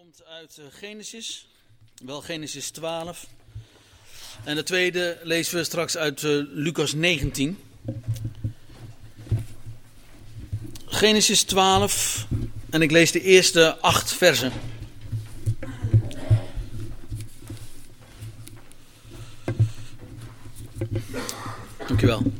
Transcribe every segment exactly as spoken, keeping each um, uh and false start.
komt uit Genesis, wel Genesis twaalf. En de tweede lezen we straks uit uh, Lucas negentien. Genesis twaalf en ik lees de eerste acht versen. Dankjewel.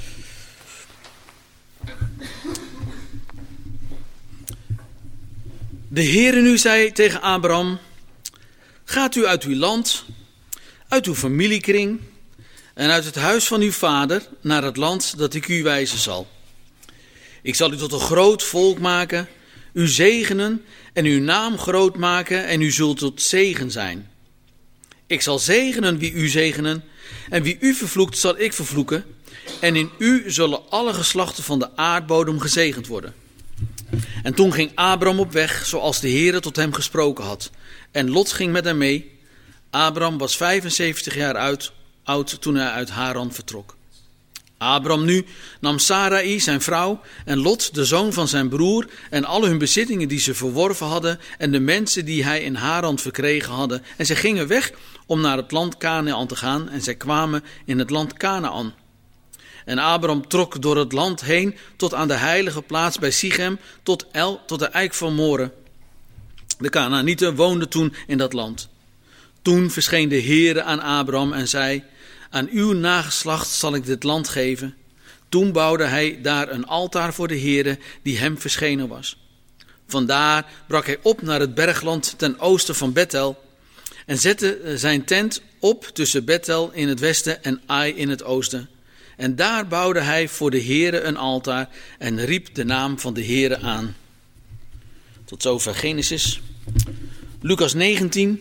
De Heere nu zei tegen Abraham: gaat u uit uw land, uit uw familiekring en uit het huis van uw vader naar het land dat ik u wijzen zal. Ik zal u tot een groot volk maken, u zegenen en uw naam groot maken en u zult tot zegen zijn. Ik zal zegenen wie u zegenen en wie u vervloekt zal ik vervloeken en in u zullen alle geslachten van de aardbodem gezegend worden. En toen ging Abraham op weg, zoals de Heere tot hem gesproken had. En Lot ging met hem mee. Abraham was vijfenzeventig jaar oud, oud toen hij uit Haran vertrok. Abraham nu nam Sarai, zijn vrouw, en Lot, de zoon van zijn broer, en alle hun bezittingen die ze verworven hadden, en de mensen die hij in Haran verkregen hadden. En zij gingen weg om naar het land Kanaan te gaan, en zij kwamen in het land Kanaan. En Abraham trok door het land heen tot aan de heilige plaats bij Sichem, tot, El, tot de eik van More. De Kanaanieten woonden toen in dat land. Toen verscheen de Heere aan Abraham en zei: aan uw nageslacht zal ik dit land geven. Toen bouwde hij daar een altaar voor de Heere die hem verschenen was. Vandaar brak hij op naar het bergland ten oosten van Bethel en zette zijn tent op tussen Bethel in het westen en Ai in het oosten. En daar bouwde hij voor de Heere een altaar en riep de naam van de Heere aan. Tot zover Genesis. Lucas negentien.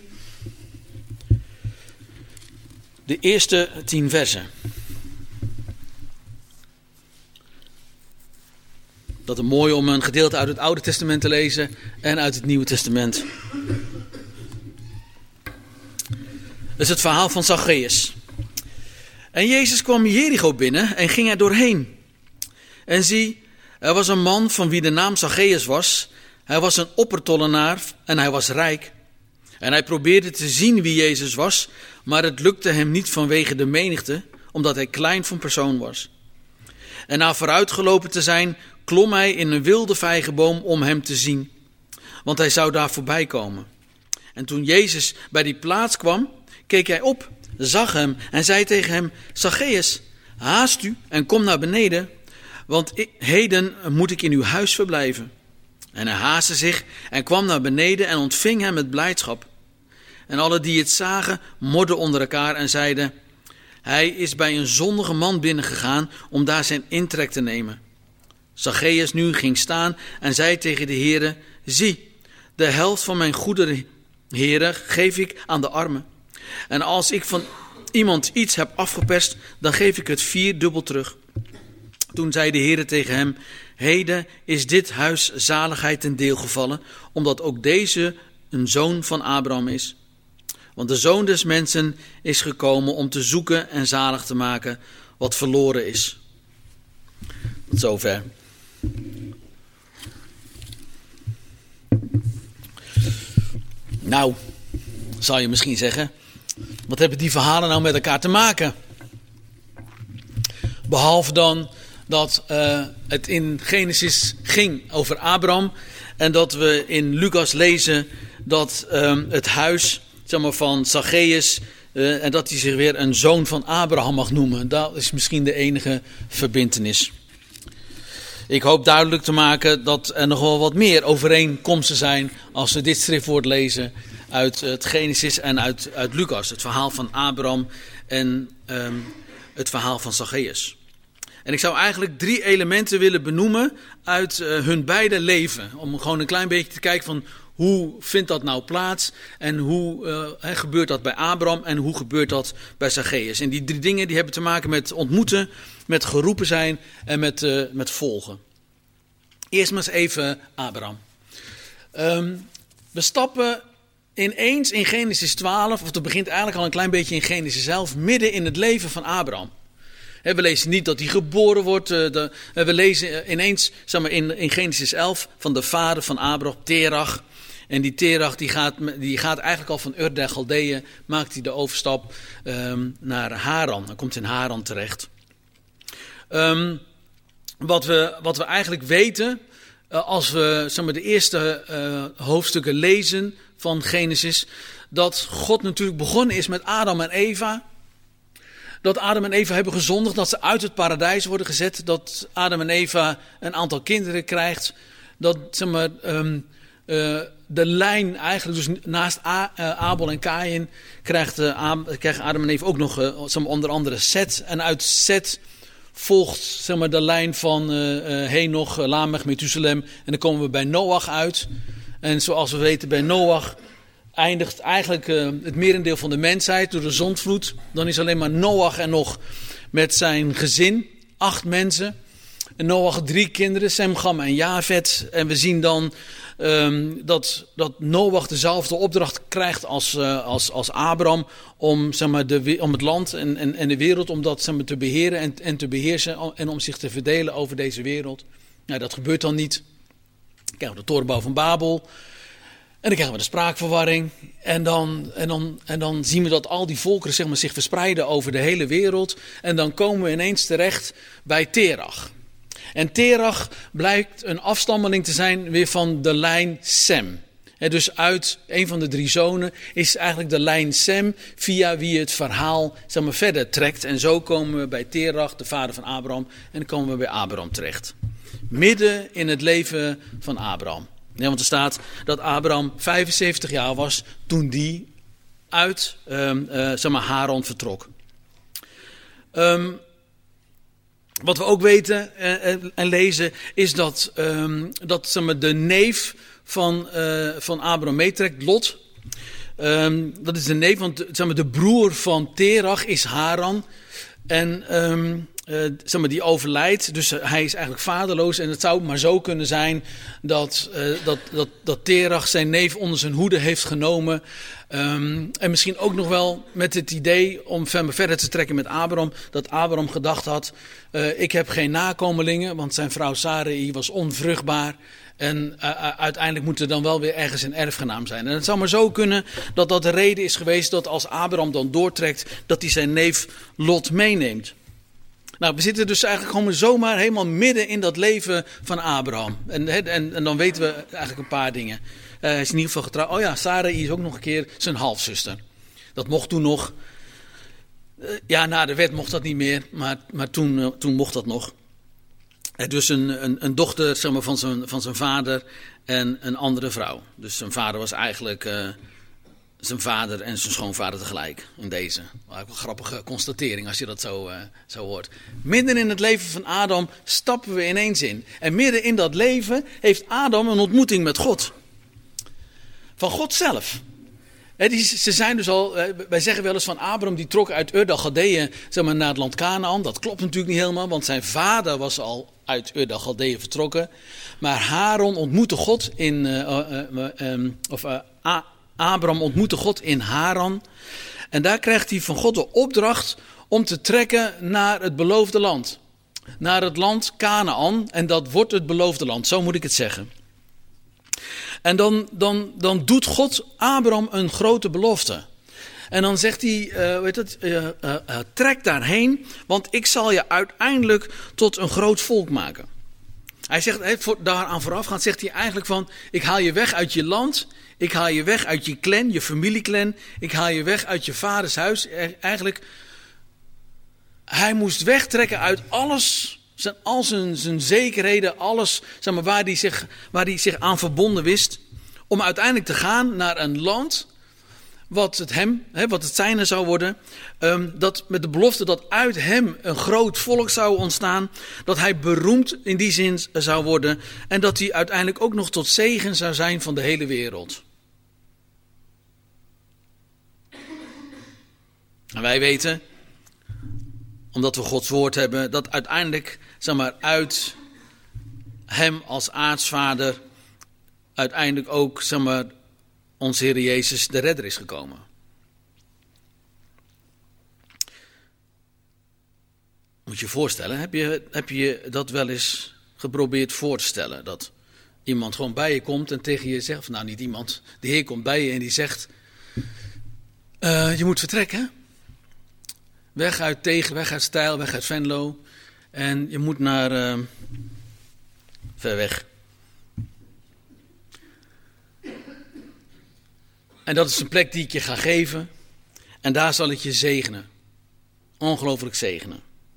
De eerste tien versen. Dat is mooi om een gedeelte uit het Oude Testament te lezen en uit het Nieuwe Testament. Dat is het verhaal van Zacchaeus. En Jezus kwam Jericho binnen en ging er doorheen. En zie, er was een man van wie de naam Zacchaeus was. Hij was een oppertollenaar en hij was rijk. En hij probeerde te zien wie Jezus was, maar het lukte hem niet vanwege de menigte, omdat hij klein van persoon was. En na vooruitgelopen te zijn, klom hij in een wilde vijgenboom om hem te zien, want hij zou daar voorbij komen. En toen Jezus bij die plaats kwam, keek hij op, zag hem en zei tegen hem: Zacchaeus, haast u en kom naar beneden, want ik, heden moet ik in uw huis verblijven. En hij haastte zich en kwam naar beneden en ontving hem met blijdschap. En alle die het zagen, morden onder elkaar en zeiden: hij is bij een zondige man binnengegaan om daar zijn intrek te nemen. Zacchaeus nu ging staan en zei tegen de Heere: zie, de helft van mijn goederen, Heere, geef ik aan de armen. En als ik van iemand iets heb afgeperst, dan geef ik het vierdubbel terug. Toen zei de Heere tegen hem: heden is dit huis zaligheid ten deel gevallen, omdat ook deze een zoon van Abraham is. Want de Zoon des Mensen is gekomen om te zoeken en zalig te maken wat verloren is. Tot zover. Nou, zal je misschien zeggen, wat hebben die verhalen nou met elkaar te maken? Behalve dan dat uh, het in Genesis ging over Abraham en dat we in Lucas lezen dat uh, het huis, zeg maar, van Zacchaeus uh, en dat hij zich weer een zoon van Abraham mag noemen. Dat is misschien de enige verbintenis. Ik hoop duidelijk te maken dat er nog wel wat meer overeenkomsten zijn als we dit schriftwoord lezen uit het Genesis en uit, uit Lucas. Het verhaal van Abraham en um, het verhaal van Zacchaeus. En ik zou eigenlijk drie elementen willen benoemen uit uh, hun beide leven. Om gewoon een klein beetje te kijken van hoe vindt dat nou plaats en hoe uh, he, gebeurt dat bij Abraham en hoe gebeurt dat bij Zacchaeus. En die drie dingen die hebben te maken met ontmoeten, met geroepen zijn en met, uh, met volgen. Eerst maar eens even Abraham. Um, we stappen ineens in Genesis twaalf, of het begint eigenlijk al een klein beetje in Genesis zelf, midden in het leven van Abraham. We lezen niet dat hij geboren wordt. We lezen ineens, zeg maar, in, in Genesis elf van de vader van Abraham, Terach. En die Terach die gaat, die gaat eigenlijk al van Ur der Galdeeën, maakt hij de overstap um, naar Haran. Hij komt in Haran terecht. Um, wat, we, wat we eigenlijk weten, uh, als we zeg maar, de eerste uh, hoofdstukken lezen van Genesis, dat God natuurlijk begonnen is met Adam en Eva. Dat Adam en Eva hebben gezondigd, dat ze uit het paradijs worden gezet. Dat Adam en Eva een aantal kinderen krijgt. Dat zeg maar, um, uh, de lijn eigenlijk, dus naast A, uh, Abel en Kaïn, krijgt, uh, Ab, krijgen Adam en Eva ook nog uh, zeg maar, onder andere Set. En uit Set volgt zeg maar, de lijn van uh, uh, Henoch, uh, Lamech, Methuselem. En dan komen we bij Noach uit. En zoals we weten bij Noach eindigt eigenlijk uh, het merendeel van de mensheid door de zondvloed. Dan is alleen maar Noach er nog met zijn gezin. Acht mensen. En Noach drie kinderen, Sem, Gam en Jafet. En we zien dan um, dat, dat Noach dezelfde opdracht krijgt als, uh, als, als Abraham. Om, zeg maar, de, om het land en, en, en de wereld om dat zeg maar, te beheren en, en te beheersen. En om zich te verdelen over deze wereld. Nou, dat gebeurt dan niet. Dan krijgen we de torenbouw van Babel. En dan krijgen we de spraakverwarring. En dan, en dan, en dan zien we dat al die volkeren zeg maar, zich verspreiden over de hele wereld. En dan komen we ineens terecht bij Terach. En Terach blijkt een afstammeling te zijn weer van de lijn Sem. He, dus uit een van de drie zonen is eigenlijk de lijn Sem via wie het verhaal zeg maar, verder trekt. En zo komen we bij Terach, de vader van Abraham. En dan komen we bij Abraham terecht. Midden in het leven van Abraham. Ja, want er staat dat Abraham vijfenzeventig jaar was toen die uit um, uh, zeg maar Haran vertrok. Um, wat we ook weten uh, en lezen is dat, um, dat zeg maar, de neef van, uh, van Abraham meetrekt, Lot. Um, dat is de neef, want zeg maar, de broer van Terach is Haran. En um, uh, zeg maar, die overlijdt, dus hij is eigenlijk vaderloos. En het zou maar zo kunnen zijn dat, uh, dat, dat, dat Terach zijn neef onder zijn hoede heeft genomen. Um, en misschien ook nog wel met het idee om verder te trekken met Abraham. Dat Abraham gedacht had, uh, ik heb geen nakomelingen, want zijn vrouw Sarai was onvruchtbaar. En uh, uiteindelijk moet er dan wel weer ergens een erfgenaam zijn. En het zou maar zo kunnen dat dat de reden is geweest dat als Abraham dan doortrekt, dat hij zijn neef Lot meeneemt. Nou, we zitten dus eigenlijk gewoon zomaar helemaal midden in dat leven van Abraham. En, en, en dan weten we eigenlijk een paar dingen. Uh, hij is in ieder geval getrouwd. Oh ja, Sarai is ook nog een keer zijn halfzuster. Dat mocht toen nog. Uh, ja, na de wet mocht dat niet meer, maar, maar toen, uh, toen mocht dat nog. Uh, dus een, een, een dochter zeg maar, van, zijn, van zijn vader en een andere vrouw. Dus zijn vader was eigenlijk uh, zijn vader en zijn schoonvader tegelijk in deze. Wel een grappige constatering als je dat zo, uh, zo hoort. Midden in het leven van Adam stappen we ineens in. En midden in dat leven heeft Adam een ontmoeting met God. Van God zelf. He, die, ze zijn dus al, wij zeggen wel eens van Abraham die trok uit Ur der Galdeeën zeg maar, naar het land Canaan. Dat klopt natuurlijk niet helemaal, want zijn vader was al uit Ur der Galdeeën vertrokken. Maar Haran ontmoette God in, uh, uh, uh, um, of uh, A- Abraham ontmoette God in Haran. En daar krijgt hij van God de opdracht om te trekken naar het beloofde land. Naar het land Canaan. En dat wordt het beloofde land, zo moet ik het zeggen. En dan, dan, dan doet God Abraham een grote belofte. En dan zegt hij, uh, weet het, uh, uh, uh, trek daarheen, want ik zal je uiteindelijk tot een groot volk maken. Hij zegt, he, voor, daaraan voorafgaand zegt hij eigenlijk van, ik haal je weg uit je land, ik haal je weg uit je clan, je familieclan, ik haal je weg uit je vaders huis. Eigenlijk, hij moest wegtrekken uit alles, zijn, al zijn, zijn zekerheden, alles zeg maar, waar hij zich, waar hij zich aan verbonden wist, om uiteindelijk te gaan naar een land wat het hem, hè, wat het zijne zou worden, um, dat met de belofte dat uit hem een groot volk zou ontstaan, dat hij beroemd in die zin zou worden en dat hij uiteindelijk ook nog tot zegen zou zijn van de hele wereld. En wij weten, omdat we Gods woord hebben, dat uiteindelijk, zeg maar, uit hem als aartsvader uiteindelijk ook, zeg maar, onze Heer Jezus de redder is gekomen. Moet je je voorstellen, heb je, heb je dat wel eens geprobeerd voor te stellen? Dat iemand gewoon bij je komt en tegen je zegt, of nou niet iemand, de Heer komt bij je en die zegt, uh, je moet vertrekken. Weg uit Tegen, weg uit Stijl, weg uit Venlo. En je moet naar uh, ver weg. En dat is een plek die ik je ga geven. En daar zal ik je zegenen. Ongelooflijk zegenen.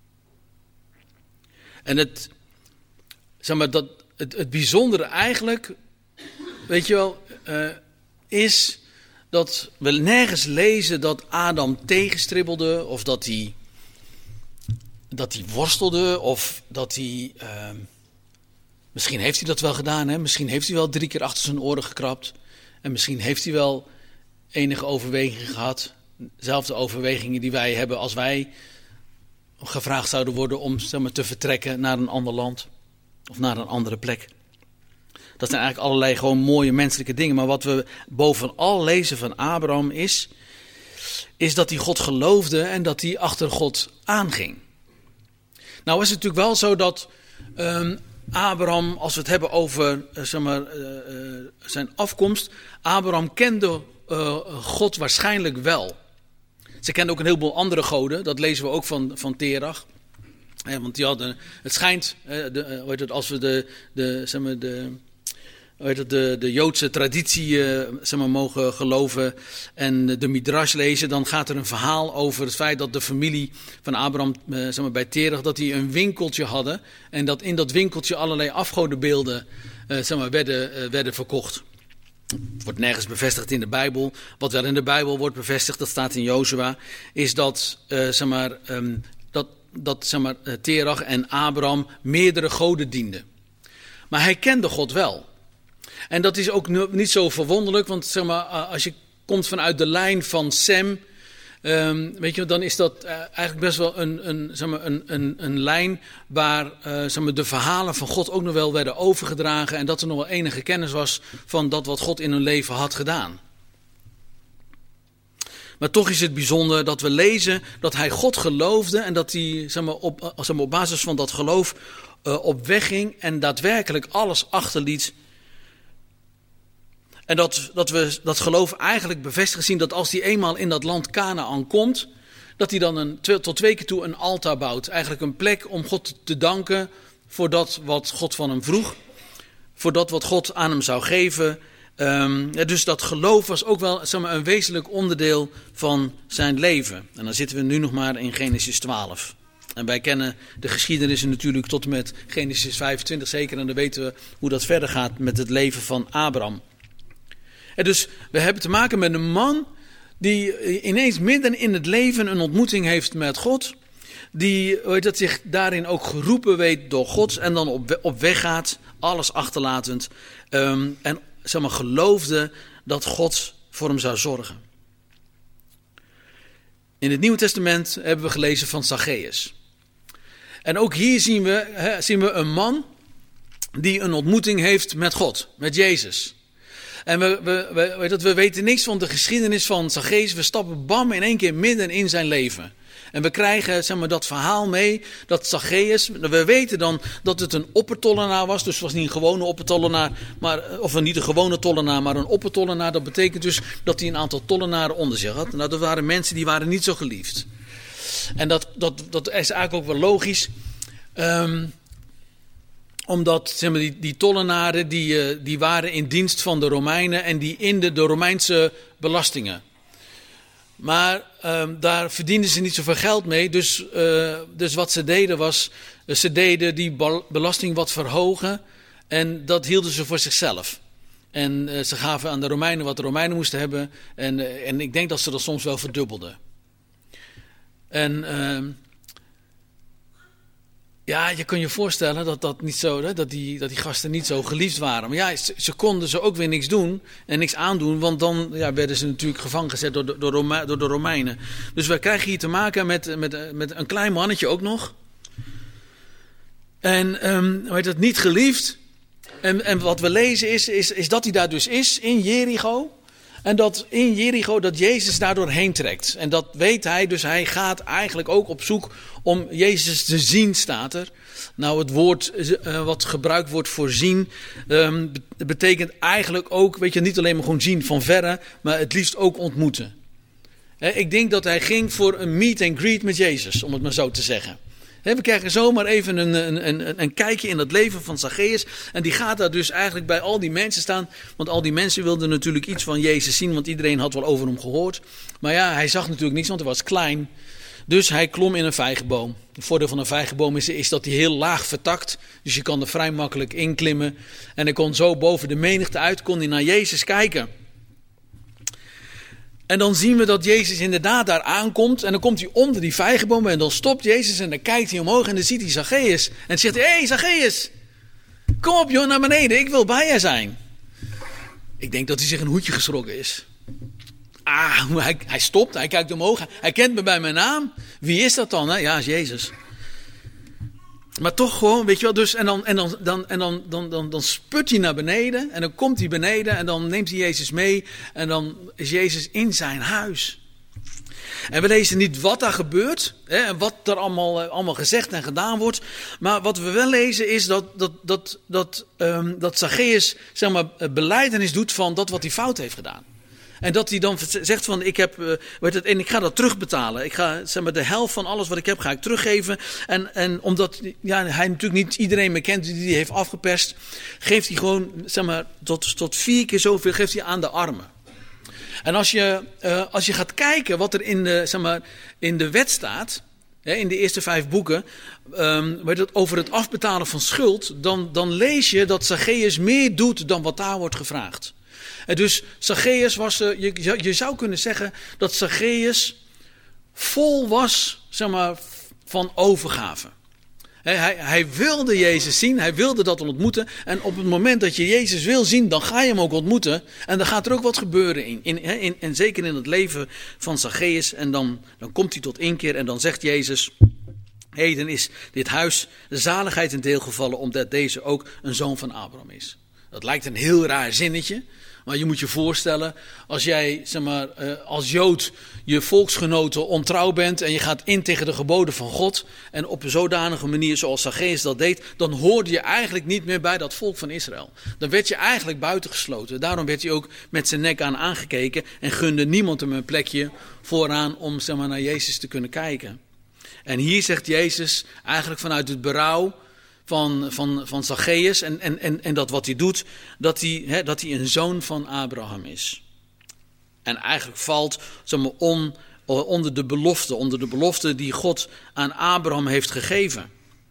En het, zeg maar, dat, het, het bijzondere eigenlijk, weet je wel, uh, is dat we nergens lezen dat Adam tegenstribbelde of dat hij, dat hij worstelde of dat hij, uh, misschien heeft hij dat wel gedaan, hè? Misschien heeft hij wel drie keer achter zijn oren gekrapt en misschien heeft hij wel enige overwegingen gehad, dezelfde overwegingen die wij hebben als wij gevraagd zouden worden om, zeg maar, te vertrekken naar een ander land of naar een andere plek. Dat zijn eigenlijk allerlei gewoon mooie menselijke dingen. Maar wat we bovenal lezen van Abraham is, is dat hij God geloofde en dat hij achter God aanging. Nou is het natuurlijk wel zo dat um, Abraham, als we het hebben over uh, zeg maar, uh, uh, zijn afkomst, Abraham kende uh, God waarschijnlijk wel. Ze kenden ook een heleboel andere goden, dat lezen we ook van, van Terach. Ja, want die hadden, het schijnt, uh, de, uh, hoe heet het, als we de, de, zeg maar, de De, de Joodse traditie uh, zeg maar, mogen geloven en de Midrash lezen, dan gaat er een verhaal over het feit dat de familie van Abraham uh, zeg maar, bij Terach, dat die een winkeltje hadden en dat in dat winkeltje allerlei afgodenbeelden uh, zeg maar, werden, uh, werden verkocht. Het wordt nergens bevestigd in de Bijbel. Wat wel in de Bijbel wordt bevestigd, dat staat in Jozua, is dat, uh, zeg maar, um, dat, dat zeg maar, Terach en Abraham meerdere goden dienden. Maar hij kende God wel. En dat is ook niet zo verwonderlijk, want zeg maar, als je komt vanuit de lijn van Sem, um, weet je, dan is dat uh, eigenlijk best wel een, een, zeg maar, een, een, een lijn waar uh, zeg maar, de verhalen van God ook nog wel werden overgedragen en dat er nog wel enige kennis was van dat wat God in hun leven had gedaan. Maar toch is het bijzonder dat we lezen dat hij God geloofde en dat hij, zeg maar, op, zeg maar, op basis van dat geloof uh, op weg ging en daadwerkelijk alles achterliet. En dat, dat we dat geloof eigenlijk bevestigd zien dat als hij eenmaal in dat land Kanaan komt, dat hij dan een, tot twee keer toe een altaar bouwt. Eigenlijk een plek om God te danken voor dat wat God van hem vroeg. Voor dat wat God aan hem zou geven. Um, ja, dus dat geloof was ook wel, zeg maar, een wezenlijk onderdeel van zijn leven. En dan zitten we nu nog maar in Genesis twaalf. En wij kennen de geschiedenissen natuurlijk tot en met Genesis vijfentwintig zeker. En dan weten we hoe dat verder gaat met het leven van Abraham. En dus we hebben te maken met een man die ineens midden in het leven een ontmoeting heeft met God. Die, weet dat, zich daarin ook geroepen weet door God en dan op, op weg gaat, alles achterlatend. Um, en zeg maar, geloofde dat God voor hem zou zorgen. In het Nieuwe Testament hebben we gelezen van Zacchaeus. En ook hier zien we, he, zien we een man die een ontmoeting heeft met God, met Jezus. En we, we, we, weet dat, we weten niks van de geschiedenis van Zacchaeus. We stappen bam in één keer midden in zijn leven. En we krijgen, zeg maar, dat verhaal mee dat Zacchaeus, we weten dan dat het een oppertollenaar was. Dus het was niet een gewone oppertollenaar, maar, of niet een gewone tollenaar, maar een oppertollenaar. Dat betekent dus dat hij een aantal tollenaren onder zich had. Nou, dat waren mensen die waren niet zo geliefd. En dat, dat, dat is eigenlijk ook wel logisch. Um, Omdat, zeg maar, die, die tollenaren die, uh, die waren in dienst van de Romeinen en die inden de Romeinse belastingen. Maar uh, daar verdienden ze niet zoveel geld mee. Dus, uh, dus wat ze deden was, uh, ze deden die belasting wat verhogen en dat hielden ze voor zichzelf. En uh, ze gaven aan de Romeinen wat de Romeinen moesten hebben en, uh, en ik denk dat ze dat soms wel verdubbelden. En... Uh, Ja, je kunt je voorstellen dat, dat, niet zo, dat, die, dat die gasten niet zo geliefd waren. Maar ja, ze, ze konden ze ook weer niks doen en niks aandoen. Want dan ja, werden ze natuurlijk gevangen gezet door de, door, Rome, door de Romeinen. Dus we krijgen hier te maken met, met, met een klein mannetje ook nog. En um, hoe heet dat, niet geliefd. En, en wat we lezen is, is, is dat hij daar dus is in Jericho. En dat in Jericho dat Jezus daardoor heen trekt. En dat weet hij, dus hij gaat eigenlijk ook op zoek om Jezus te zien, staat er. Nou, het woord uh, wat gebruikt wordt voor zien, um, betekent eigenlijk ook, weet je, niet alleen maar gewoon zien van verre, maar het liefst ook ontmoeten. He, ik denk dat hij ging voor een meet and greet met Jezus, om het maar zo te zeggen. He, we krijgen zomaar even een, een, een, een kijkje in het leven van Zacchaeus. En die gaat daar dus eigenlijk bij al die mensen staan. Want al die mensen wilden natuurlijk iets van Jezus zien, want iedereen had wel over hem gehoord. Maar ja, hij zag natuurlijk niks, want hij was klein. Dus hij klom in een vijgenboom. Het voordeel van een vijgenboom is, is dat hij heel laag vertakt. Dus je kan er vrij makkelijk in klimmen. En hij kon zo boven de menigte uit, kon hij naar Jezus kijken. En dan zien we dat Jezus inderdaad daar aankomt. En dan komt hij onder die vijgenboom. En dan stopt Jezus en dan kijkt hij omhoog. En dan ziet hij Zacchaeus. En dan zegt hij, hé hey, Zacchaeus, kom op joh, naar beneden. Ik wil bij je zijn. Ik denk dat hij zich een hoedje geschrokken is. Ah, hij, hij stopt, hij kijkt omhoog. Hij kent me bij mijn naam. Wie is dat dan? Hè? Ja, is Jezus. Maar toch gewoon, weet je wel. Dus, en dan, en dan, dan, en dan, dan, dan, dan sput hij naar beneden. En dan komt hij beneden. En dan neemt hij Jezus mee. En dan is Jezus in zijn huis. En we lezen niet wat daar gebeurt. Hè, en wat er allemaal, allemaal gezegd en gedaan wordt. Maar wat we wel lezen is dat, dat, dat, dat, um, dat Zacchaeus, zeg maar, belijdenis doet van dat wat hij fout heeft gedaan. En dat hij dan zegt van, ik heb, uh, weet het, en ik ga dat terugbetalen. Ik ga, zeg maar, de helft van alles wat ik heb, ga ik teruggeven. En, en omdat ja, hij natuurlijk niet iedereen meer kent die hij heeft afgeperst, geeft hij gewoon, zeg maar, tot, tot vier keer zoveel geeft hij aan de armen. En als je, uh, als je gaat kijken wat er in de, zeg maar, in de wet staat, hè, in de eerste vijf boeken, um, weet het, over het afbetalen van schuld, dan, dan lees je dat Zacchaeus meer doet dan wat daar wordt gevraagd. En dus Zacchaeus was, uh, je, je zou kunnen zeggen dat Zacchaeus vol was, zeg maar, van overgave. Hij, hij, hij wilde Jezus zien, hij wilde dat ontmoeten. En op het moment dat je Jezus wil zien, dan ga je hem ook ontmoeten. En dan gaat er ook wat gebeuren in. in, in en zeker in het leven van Zacchaeus. En dan, dan komt hij tot inkeer en dan zegt Jezus, heden is dit huis de zaligheid in deel gevallen, omdat deze ook een zoon van Abraham is. Dat lijkt een heel raar zinnetje. Maar je moet je voorstellen, als jij, zeg maar, als Jood je volksgenoten ontrouw bent en je gaat in tegen de geboden van God en op een zodanige manier zoals Zacchaeus dat deed, dan hoorde je eigenlijk niet meer bij dat volk van Israël. Dan werd je eigenlijk buitengesloten. Daarom werd hij ook met zijn nek aan aangekeken en gunde niemand hem een plekje vooraan om, zeg maar, naar Jezus te kunnen kijken. En hier zegt Jezus eigenlijk vanuit het berouw van, van, van Zacchaeus en, en, en, en dat wat hij doet, dat hij, hè, dat hij een zoon van Abraham is. En eigenlijk valt, zeg maar, on, onder de belofte, onder de belofte die God aan Abraham heeft gegeven.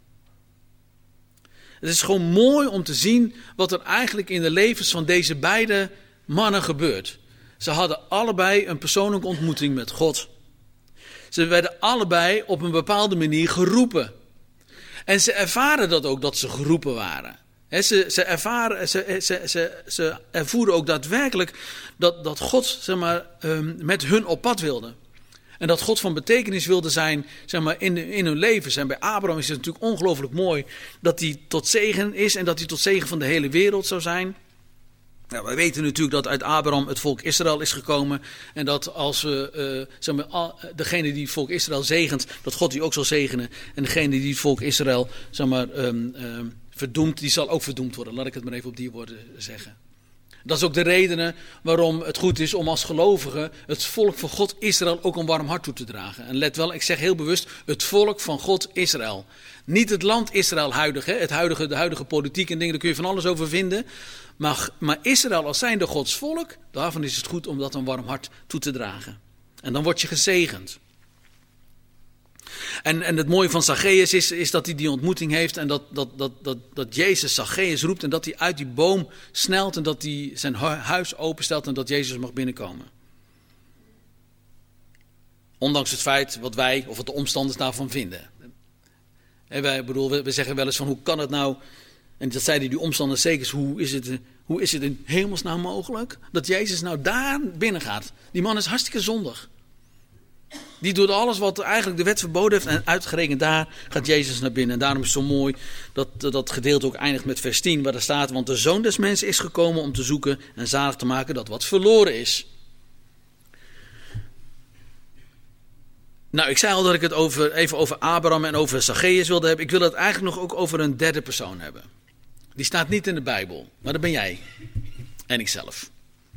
Het is gewoon mooi om te zien wat er eigenlijk in de levens van deze beide mannen gebeurt. Ze hadden allebei een persoonlijke ontmoeting met God. Ze werden allebei op een bepaalde manier geroepen. En ze ervaren dat ook, dat ze geroepen waren. He, ze, ze, ervaren, ze, ze, ze, ze ervoeren ook daadwerkelijk dat, dat God, zeg maar, um, met hun op pad wilde. En dat God van betekenis wilde zijn, zeg maar, in, in hun leven. En bij Abraham is het natuurlijk ongelooflijk mooi dat hij tot zegen is en dat hij tot zegen van de hele wereld zou zijn. Nou, we weten natuurlijk dat uit Abraham het volk Israël is gekomen. En dat als we, uh, zeg maar, al, degene die het volk Israël zegent, dat God die ook zal zegenen. En degene die het volk Israël, zeg maar, um, um, verdoemt, die zal ook verdoemd worden. Laat ik het maar even op die woorden zeggen. Dat is ook de reden waarom het goed is om als gelovigen het volk van God Israël ook een warm hart toe te dragen. En let wel, ik zeg heel bewust het volk van God Israël. Niet het land Israël huidige, het huidige, de huidige politiek en dingen, daar kun je van alles over vinden. Maar, maar Israël als zijnde Gods volk, daarvan is het goed om dat een warm hart toe te dragen. En dan word je gezegend. En, en het mooie van Zacchaeus is, is dat hij die ontmoeting heeft en dat, dat, dat, dat, dat Jezus Zacchaeus roept en dat hij uit die boom snelt en dat hij zijn huis openstelt en dat Jezus mag binnenkomen. Ondanks het feit wat wij of wat de omstanders daarvan vinden. En wij, bedoel, we, we zeggen wel eens van hoe kan het nou, en dat zeiden die omstanders zeker, hoe is het, hoe is het in hemelsnaam mogelijk dat Jezus nou daar binnen gaat? Die man is hartstikke zondig. Die doet alles wat eigenlijk de wet verboden heeft en uitgerekend daar gaat Jezus naar binnen. En daarom is het zo mooi dat dat gedeelte ook eindigt met vers tien waar er staat, want de Zoon des Mensen is gekomen om te zoeken en zalig te maken dat wat verloren is. Nou, ik zei al dat ik het over, even over Abraham en over Zacchaeus wilde hebben. Ik wil het eigenlijk nog ook over een derde persoon hebben. Die staat niet in de Bijbel, maar dat ben jij. En ikzelf.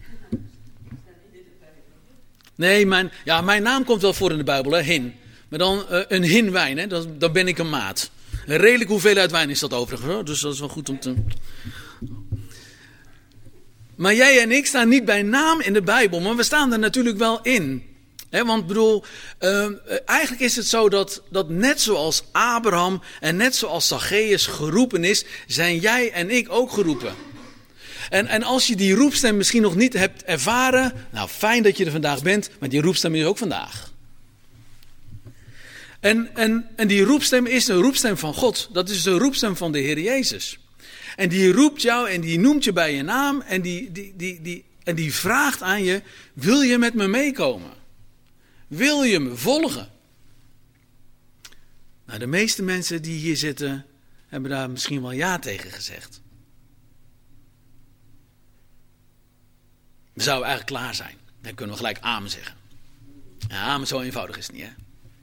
Nee, mijn, ja, mijn naam komt wel voor in de Bijbel, hè, Hin. Maar dan uh, een hin wijn, hè, dan, dan ben ik een maat. Een redelijke hoeveelheid wijn is dat overigens, hoor. Dus dat is wel goed om te... Maar jij en ik staan niet bij naam in de Bijbel, maar we staan er natuurlijk wel in. He, want bedoel, uh, eigenlijk is het zo dat, dat net zoals Abraham en net zoals Zacchaeus geroepen is, zijn jij en ik ook geroepen. En, en als je die roepstem misschien nog niet hebt ervaren, nou fijn dat je er vandaag bent, maar die roepstem is ook vandaag. En, en, en die roepstem is een roepstem van God, dat is de roepstem van de Heer Jezus. En die roept jou en die noemt je bij je naam en die, die, die, die, en die vraagt aan je, wil je met me meekomen? Wil je me volgen? Nou, de meeste mensen die hier zitten, hebben daar misschien wel ja tegen gezegd. We zouden eigenlijk klaar zijn. Dan kunnen we gelijk amen zeggen. Ja, amen, zo eenvoudig is het niet, hè?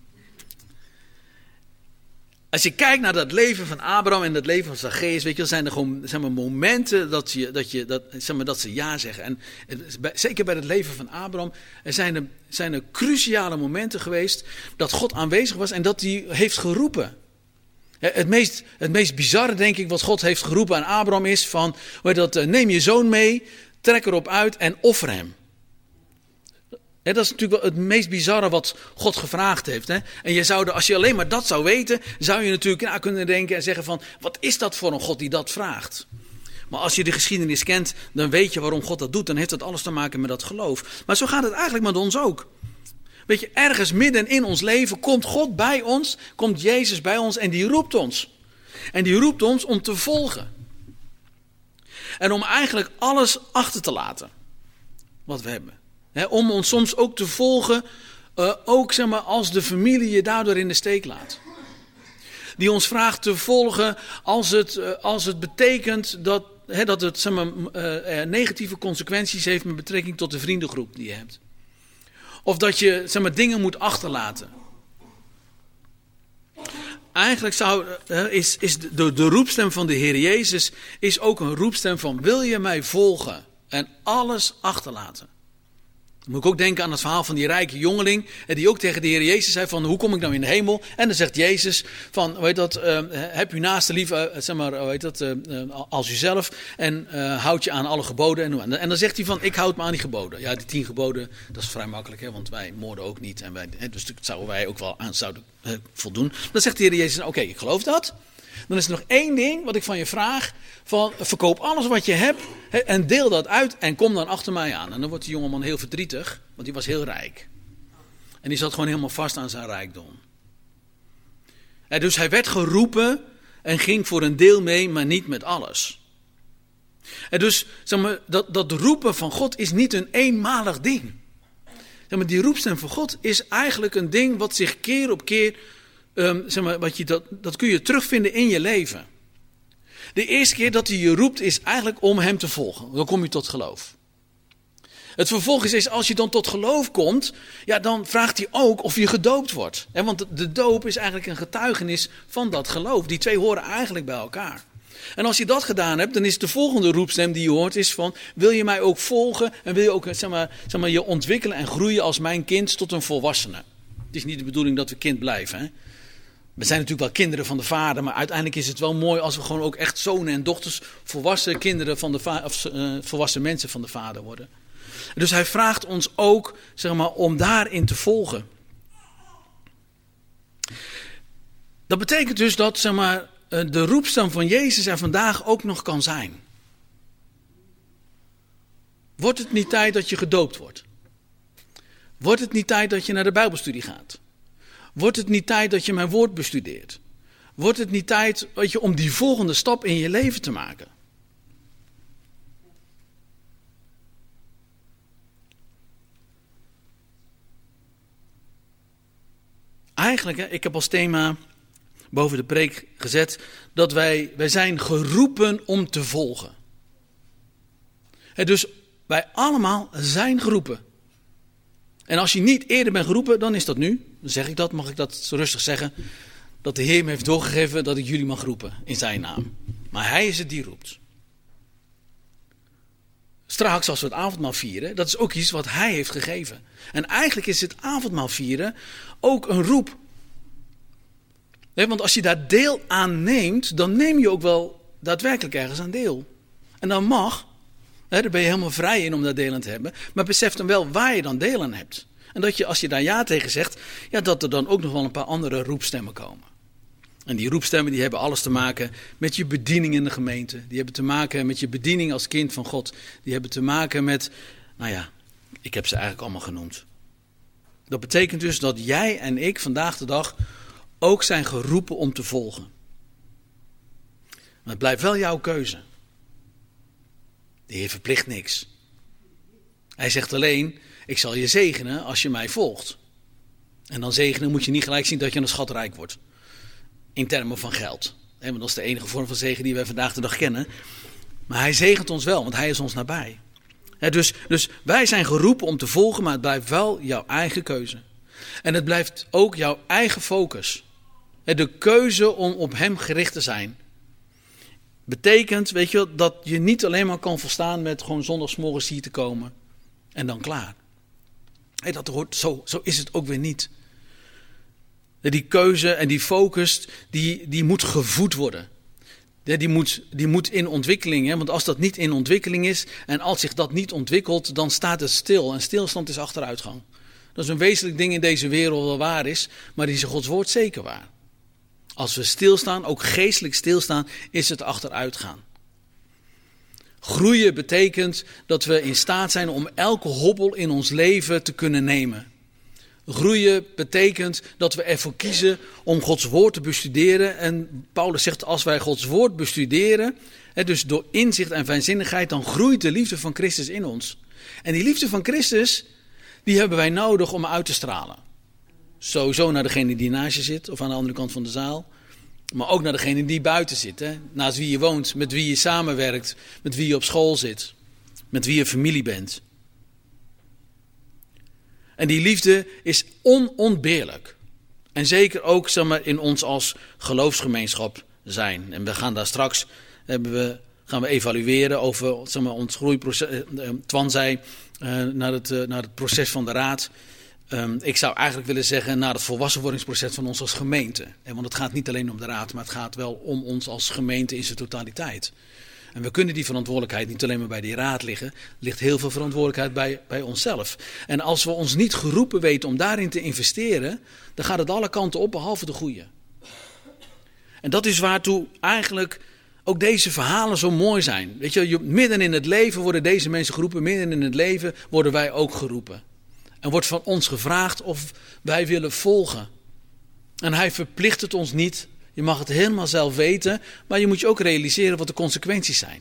Als je kijkt naar dat leven van Abraham en dat leven van Zacchaeus, weet je wel, zijn er gewoon zeg maar, momenten dat, je, dat, je, dat, zeg maar, dat ze ja zeggen. En zeker bij het leven van Abraham er zijn, er, zijn er cruciale momenten geweest dat God aanwezig was en dat hij heeft geroepen. Het meest, het meest bizarre, denk ik, wat God heeft geroepen aan Abraham is van, dat, neem je zoon mee, trek erop uit en offer hem. He, dat is natuurlijk wel het meest bizarre wat God gevraagd heeft. Hè? En je zou, als je alleen maar dat zou weten, zou je natuurlijk na kunnen denken en zeggen van, wat is dat voor een God die dat vraagt? Maar als je de geschiedenis kent, dan weet je waarom God dat doet. Dan heeft dat alles te maken met dat geloof. Maar zo gaat het eigenlijk met ons ook. Weet je, ergens midden in ons leven komt God bij ons, komt Jezus bij ons en die roept ons. En die roept ons om te volgen. En om eigenlijk alles achter te laten wat we hebben. He, om ons soms ook te volgen, uh, ook zeg maar, als de familie je daardoor in de steek laat. Die ons vraagt te volgen als het, uh, als het betekent dat, he, dat het zeg maar, uh, uh, negatieve consequenties heeft met betrekking tot de vriendengroep die je hebt. Of dat je zeg maar, dingen moet achterlaten. Eigenlijk zou, uh, is, is de, de roepstem van de Heer Jezus is ook een roepstem van wil je mij volgen en alles achterlaten. Dan moet ik ook denken aan het verhaal van die rijke jongeling, die ook tegen de Heer Jezus zei van, hoe kom ik nou in de hemel? En dan zegt Jezus van, hoe heet dat, uh, heb uw naaste lief, uh, zeg maar, hoe heet dat, uh, als uzelf en uh, houd je aan alle geboden. En, en dan zegt hij van, ik houd me aan die geboden. Ja, die tien geboden, dat is vrij makkelijk, hè, want wij moorden ook niet. En wij, dus dat zouden wij ook wel aan zouden uh, voldoen. Dan zegt de Heer Jezus, oké, okay, ik geloof dat. Dan is er nog één ding wat ik van je vraag. Van, verkoop alles wat je hebt he, en deel dat uit en kom dan achter mij aan. En dan wordt die jongeman heel verdrietig, want die was heel rijk. En die zat gewoon helemaal vast aan zijn rijkdom. En dus hij werd geroepen en ging voor een deel mee, maar niet met alles. En dus zeg maar, dat, dat roepen van God is niet een eenmalig ding. Zeg maar, die roepstem van God is eigenlijk een ding wat zich keer op keer... Um, zeg maar, wat je, dat, dat kun je terugvinden in je leven. De eerste keer dat hij je roept is eigenlijk om hem te volgen. Dan kom je tot geloof. Het vervolg is, is als je dan tot geloof komt, ja, dan vraagt hij ook of je gedoopt wordt. He, want de, de doop is eigenlijk een getuigenis van dat geloof. Die twee horen eigenlijk bij elkaar. En als je dat gedaan hebt, dan is de volgende roepstem die je hoort is van, wil je mij ook volgen en wil je ook zeg maar, zeg maar, je ontwikkelen en groeien als mijn kind tot een volwassene. Het is niet de bedoeling dat we kind blijven, hè. We zijn natuurlijk wel kinderen van de Vader, maar uiteindelijk is het wel mooi als we gewoon ook echt zonen en dochters, volwassen kinderen van de va- of uh, volwassen mensen van de Vader worden. Dus hij vraagt ons ook, zeg maar, om daarin te volgen. Dat betekent dus dat, zeg maar, de roepstem van Jezus er vandaag ook nog kan zijn. Wordt het niet tijd dat je gedoopt wordt? Wordt het niet tijd dat je naar de Bijbelstudie gaat? Wordt het niet tijd dat je mijn woord bestudeert? Wordt het niet tijd, weet je, om die volgende stap in je leven te maken? Eigenlijk, hè, ik heb als thema boven de preek gezet dat wij, wij zijn geroepen om te volgen. Hè, dus wij allemaal zijn geroepen. En als je niet eerder bent geroepen, dan is dat nu. zeg ik dat, mag ik dat rustig zeggen, dat de Heer me heeft doorgegeven dat ik jullie mag roepen in zijn naam. Maar hij is het die roept. Straks als we het avondmaal vieren, dat is ook iets wat hij heeft gegeven. En eigenlijk is het avondmaal vieren ook een roep. Nee, want als je daar deel aan neemt, dan neem je ook wel daadwerkelijk ergens aan deel. En dan mag, hè, daar ben je helemaal vrij in om daar deel aan te hebben. Maar besef dan wel waar je dan deel aan hebt. En dat je, als je daar ja tegen zegt, ja, dat er dan ook nog wel een paar andere roepstemmen komen. En die roepstemmen die hebben alles te maken met je bediening in de gemeente. Die hebben te maken met je bediening als kind van God. Die hebben te maken met, nou ja, ik heb ze eigenlijk allemaal genoemd. Dat betekent dus dat jij en ik vandaag de dag ook zijn geroepen om te volgen. Maar het blijft wel jouw keuze. De Heer verplicht niks. Hij zegt alleen, ik zal je zegenen als je mij volgt. En dan zegenen moet je niet gelijk zien dat je een schatrijk wordt. In termen van geld. Want dat is de enige vorm van zegen die wij vandaag de dag kennen. Maar hij zegent ons wel, want hij is ons nabij. Dus, dus wij zijn geroepen om te volgen, maar het blijft wel jouw eigen keuze. En het blijft ook jouw eigen focus. De keuze om op hem gericht te zijn. Betekent, weet je wel, dat je niet alleen maar kan volstaan met gewoon zondagsmorgens hier te komen. En dan klaar. Dat hoort, zo, zo is het ook weer niet. Die keuze en die focus, die, die moet gevoed worden. Die moet, die moet in ontwikkeling. Hè? Want als dat niet in ontwikkeling is en als zich dat niet ontwikkelt, dan staat het stil. En stilstand is achteruitgang. Dat is een wezenlijk ding in deze wereld wel waar is, maar die is in Gods woord zeker waar. Als we stilstaan, ook geestelijk stilstaan, is het achteruitgaan. Groeien betekent dat we in staat zijn om elke hobbel in ons leven te kunnen nemen. Groeien betekent dat we ervoor kiezen om Gods woord te bestuderen. En Paulus zegt, als wij Gods woord bestuderen, dus door inzicht en fijnzinnigheid, dan groeit de liefde van Christus in ons. En die liefde van Christus, die hebben wij nodig om uit te stralen. Sowieso naar degene die naast je zit of aan de andere kant van de zaal. Maar ook naar degene die buiten zit. Hè? Naast wie je woont, met wie je samenwerkt, met wie je op school zit. Met wie je familie bent. En die liefde is onontbeerlijk. En zeker ook zeg maar, in ons als geloofsgemeenschap zijn. En we gaan daar straks hebben we, gaan we evalueren over zeg maar, ons groeiproces. Twan zei uh, naar, het, uh, naar het proces van de raad. Um, ik zou eigenlijk willen zeggen naar het volwassenwordingsproces van ons als gemeente. En want het gaat niet alleen om de raad, maar het gaat wel om ons als gemeente in zijn totaliteit. En we kunnen die verantwoordelijkheid niet alleen maar bij die raad liggen. Er ligt heel veel verantwoordelijkheid bij, bij onszelf. En als we ons niet geroepen weten om daarin te investeren, dan gaat het alle kanten op behalve de goede. En dat is waartoe eigenlijk ook deze verhalen zo mooi zijn. Weet je, midden in het leven worden deze mensen geroepen, midden in het leven worden wij ook geroepen. En wordt van ons gevraagd of wij willen volgen. En hij verplicht het ons niet. Je mag het helemaal zelf weten, maar je moet je ook realiseren wat de consequenties zijn.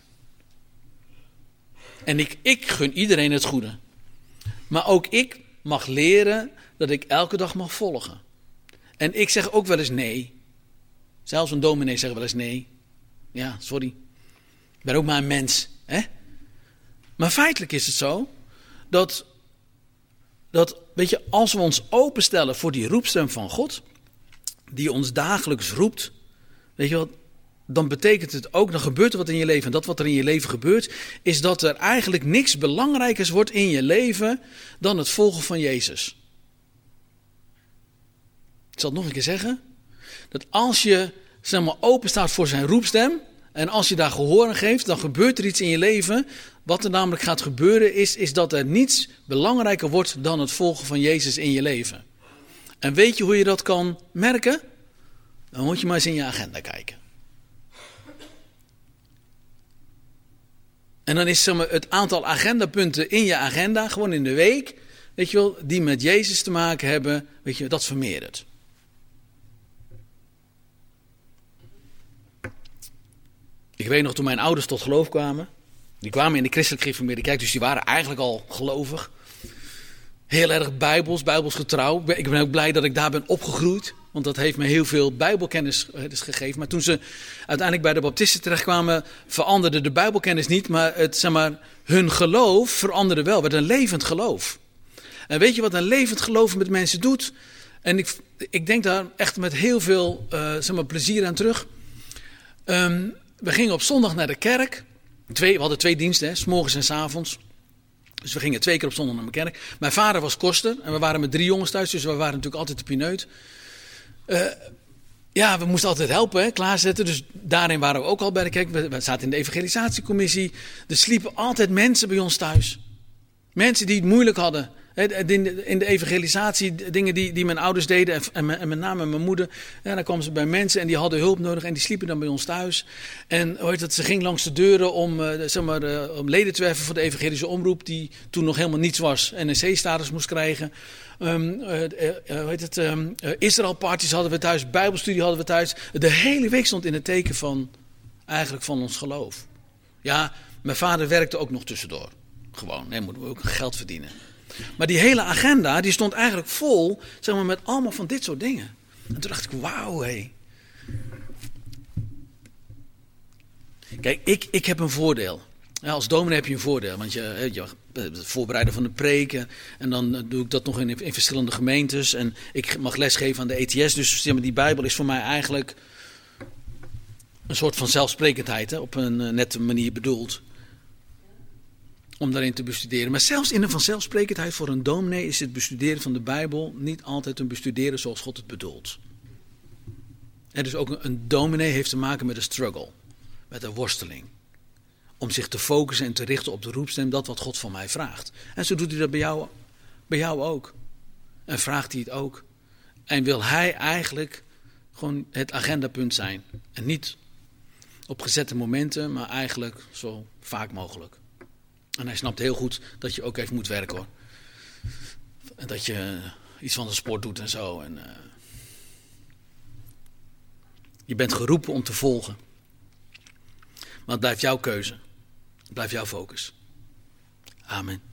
En ik, ik gun iedereen het goede. Maar ook ik mag leren dat ik elke dag mag volgen. En ik zeg ook wel eens nee. Zelfs een dominee zegt wel eens nee. Ja, sorry. Ik ben ook maar een mens. Hè? Maar feitelijk is het zo dat, dat, weet je, als we ons openstellen voor die roepstem van God, die ons dagelijks roept, weet je wat, dan betekent het ook, dan gebeurt er wat in je leven. En dat wat er in je leven gebeurt, is dat er eigenlijk niks belangrijkers wordt in je leven dan het volgen van Jezus. Ik zal het nog een keer zeggen. Dat als je zeg maar, open staat voor zijn roepstem, en als je daar gehoor aan geeft, dan gebeurt er iets in je leven. Wat er namelijk gaat gebeuren is, is dat er niets belangrijker wordt dan het volgen van Jezus in je leven. En weet je hoe je dat kan merken? Dan moet je maar eens in je agenda kijken. En dan is zeg maar, het aantal agendapunten in je agenda, gewoon in de week, weet je wel, die met Jezus te maken hebben, weet je, dat vermeerdert. Ik weet nog toen mijn ouders tot geloof kwamen. Die kwamen in de christelijk gereformeerde kerk, dus die waren eigenlijk al gelovig. Heel erg bijbels, bijbels getrouw. Ik ben ook blij dat ik daar ben opgegroeid. Want dat heeft me heel veel bijbelkennis gegeven. Maar toen ze uiteindelijk bij de baptisten terechtkwamen, veranderde de bijbelkennis niet. Maar, het, zeg maar hun geloof veranderde wel. Het werd een levend geloof. En weet je wat een levend geloof met mensen doet? En ik, ik denk daar echt met heel veel uh, zeg maar, plezier aan terug. Um, we gingen op zondag naar de kerk. Twee, we hadden twee diensten, hè, 's morgens en 's avonds. Dus we gingen twee keer op zondag naar de kerk. Mijn vader was koster en we waren met drie jongens thuis, dus we waren natuurlijk altijd de pineut. Uh, ja, we moesten altijd helpen, hè, klaarzetten. Dus daarin waren we ook al bij de kerk. We, we zaten in de evangelisatiecommissie. Er sliepen altijd mensen bij ons thuis. Mensen die het moeilijk hadden. In de evangelisatie, dingen die, die mijn ouders deden en, en met name mijn moeder. Ja, dan kwamen ze bij mensen en die hadden hulp nodig en die sliepen dan bij ons thuis. En hoe heet het, ze ging langs de deuren om, uh, zeg maar, uh, om leden te werven voor de evangelische omroep, die toen nog helemaal niets was. N S C-status moest krijgen. Um, uh, uh, hoe heet het, um, uh, Israël-parties hadden we thuis, bijbelstudie hadden we thuis. De hele week stond in het teken van, eigenlijk van ons geloof. Ja, mijn vader werkte ook nog tussendoor. Gewoon, nee, moeten we ook geld verdienen. Maar die hele agenda, die stond eigenlijk vol, zeg maar, met allemaal van dit soort dingen. En toen dacht ik, wauw, hé. Hey. Kijk, ik, ik heb een voordeel. Ja, als dominee heb je een voordeel, want je, je het voorbereiden van de preken. En dan doe ik dat nog in, in verschillende gemeentes. En ik mag lesgeven aan de E T S. Dus zeg maar, die Bijbel is voor mij eigenlijk een soort van zelfsprekendheid, hè, op een uh, nette manier bedoeld. Om daarin te bestuderen. Maar zelfs in een vanzelfsprekendheid voor een dominee is het bestuderen van de Bijbel niet altijd een bestuderen zoals God het bedoelt. En dus ook een, een dominee heeft te maken met een struggle. Met een worsteling. Om zich te focussen en te richten op de roepstem, dat wat God van mij vraagt. En zo doet hij dat bij jou, bij jou ook. En vraagt hij het ook. En wil hij eigenlijk gewoon het agendapunt zijn. En niet op gezette momenten, maar eigenlijk zo vaak mogelijk. En hij snapt heel goed dat je ook even moet werken, hoor. En dat je iets van de sport doet en zo. En, uh, je bent geroepen om te volgen. Maar het blijft jouw keuze. Het blijft jouw focus. Amen.